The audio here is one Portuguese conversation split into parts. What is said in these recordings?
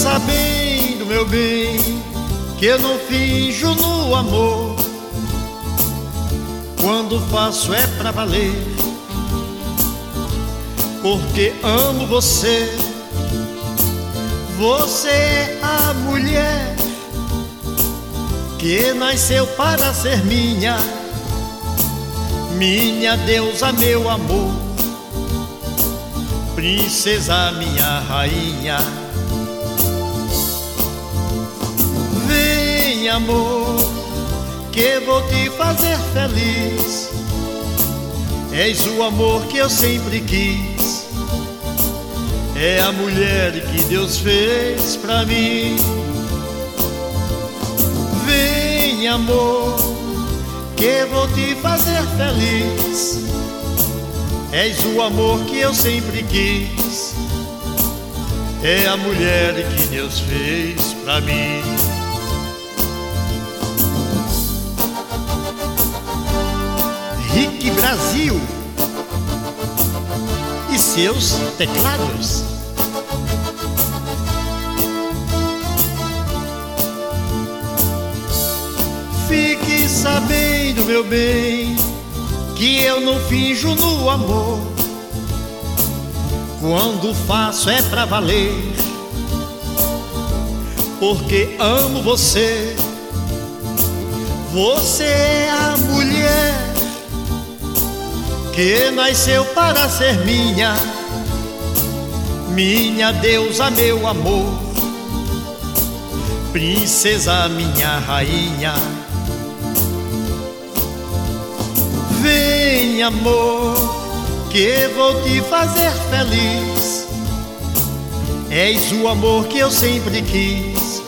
sabendo, meu bem, que eu não finjo no amor. Quando faço é pra valer, porque amo você. Você é a mulher que nasceu para ser minha deusa, meu amor, princesa, minha rainha. Vem, amor, que vou te fazer feliz. És o amor que eu sempre quis. É a mulher que Deus fez pra mim. Vem, amor, que vou te fazer feliz. És o amor que eu sempre quis. É a mulher que Deus fez pra mim. Rick Brasil e seus teclados. Fique sabendo, meu bem, que eu não finjo no amor. Quando faço é pra valer, porque amo você. Você é a mulher que nasceu para ser minha deusa, meu amor, princesa, minha rainha. Vem, amor, que vou te fazer feliz. És o amor que eu sempre quis.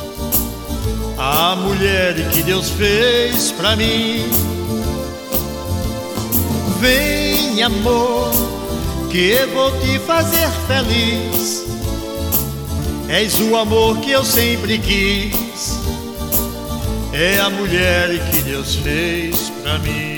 A mulher que Deus fez pra mim. Vem, amor, que vou te fazer feliz. És o amor que eu sempre quis. É a mulher que Deus fez pra mim.